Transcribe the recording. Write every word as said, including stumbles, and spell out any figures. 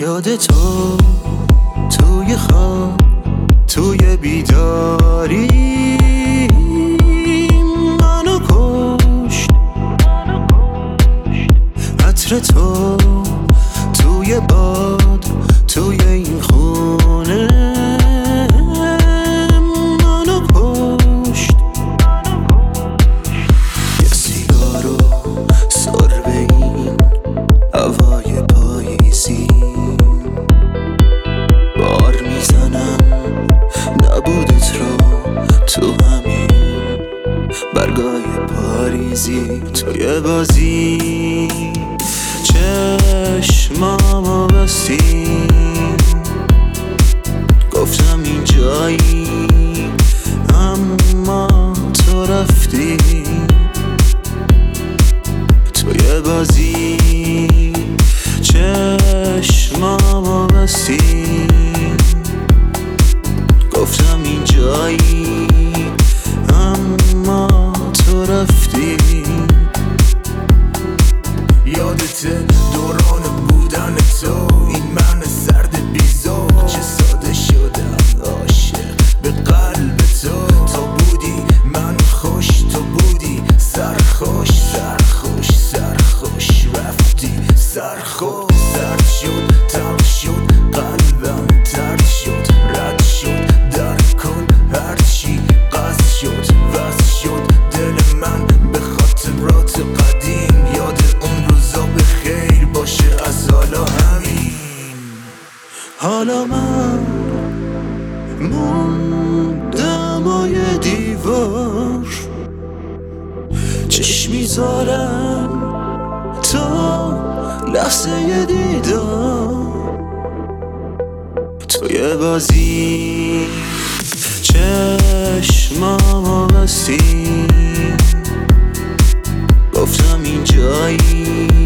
یاد تو توی خواب توی بیداری منو کشت، عطر تو توی باد توی این خونه منو کشت. یه سیگارو سر به این هوای پاییزی بار میزنم نبودت رو تو همین برگای پاریزی. توی بازی چشمامو بستی، گفتم این جایی اما تو رفتی. توی بازی چشمامو بستی، گفتم این جایی اما تو رفتی. یادت دوران بودن تو، این من سرد بیزار چه ساده شدم عاشق به قلب تو. تو بودی من خوش، تو بودی سرخوش سرخوش سرخوش رفتی سرخوش. سرد شد تلخ شد قلبم ترد شد رد شد در کن هرچی قصد شد وصل شد دل من به خاطرات قدیم. یاد اون روزا به خیر باشه از حالا همین. حالا من موندم و یه دیوار چشم میذارم تا لحظه دیدار. توی بازی چشمامو بستی، گفتم این جایی